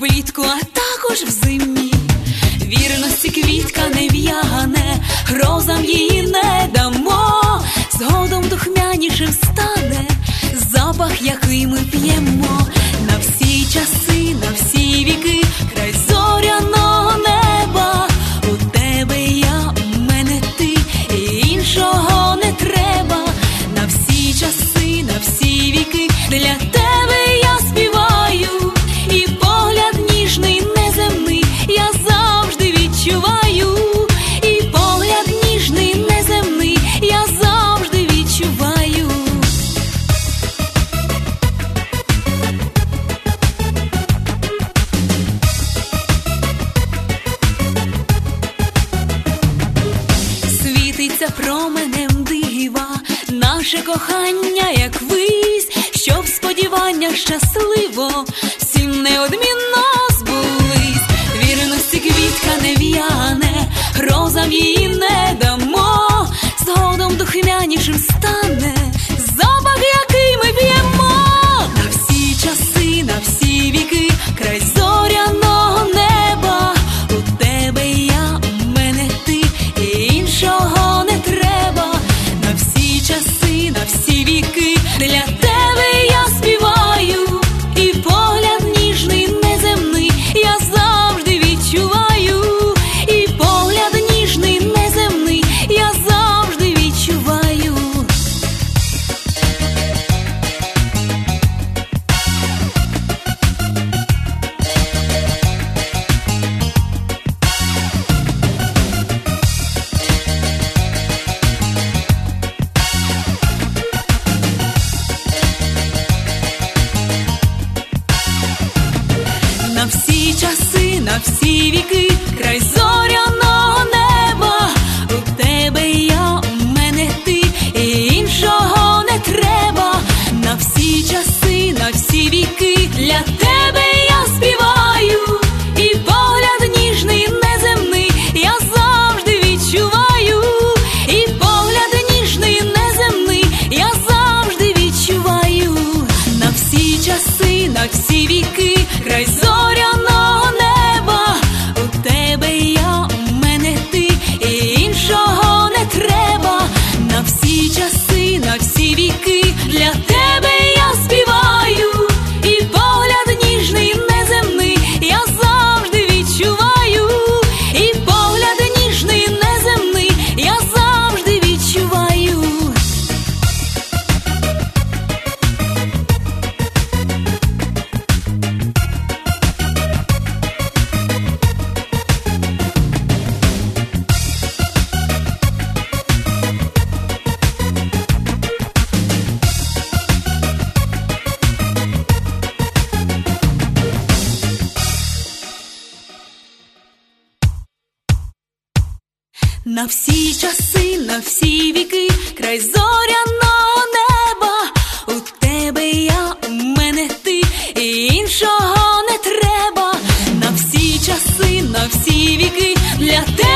влітку, а також взимні. Вірності квітка не в'яне, грозам її не дамо. Згодом духмянішим стане запах, який ми п'ємо. На всі часи, на всі віки, край зоряного неба. У тебе я, у мене ти, і іншого не треба. На всі часи, на всі віки, для тебе я співаю. І погляд ніжний, неземний, я завжди відчуваю. І погляд ніжний, неземний, я завжди відчуваю. Світиться променем дива наше кохання, як вись, щоб сподівання щасливо всім неодмінно збулись. Вірності квітка не в'яне, грозам її не дамо. Згодом духмянішим стане запах, який ми п'ємо. На всі часи, на всі віки, край зоряного неба. У тебе я, у мене ти, і іншого не треба. На всі часи, на всі віки, для тебе я співаю. І погляд ніжний, неземний, я завжди відчуваю. І погляд ніжний, неземний, я завжди відчуваю. На всі часи, на всі віки, край зоряного неба. У тебе я, у мене ти, і іншого не треба. На всі часи, на всі віки, для тебе я співаю. І погляд ніжний, неземний, я завжди відчуваю. І погляд ніжний, неземний, я завжди відчуваю. На всі часи, на всі віки, край зоряного неба. У тебе я, у мене ти, і іншого не треба. На всі часи, на всі віки, для тебе я співаю. І погляд ніжний, неземний, я завжди відчуваю. І погляд ніжний, неземний, я завжди відчуваю. На всі часи, на всі віки, край зоряного неба. У тебе я, у мене ти, і іншого не треба. На всі часи, на всі віки, для тебе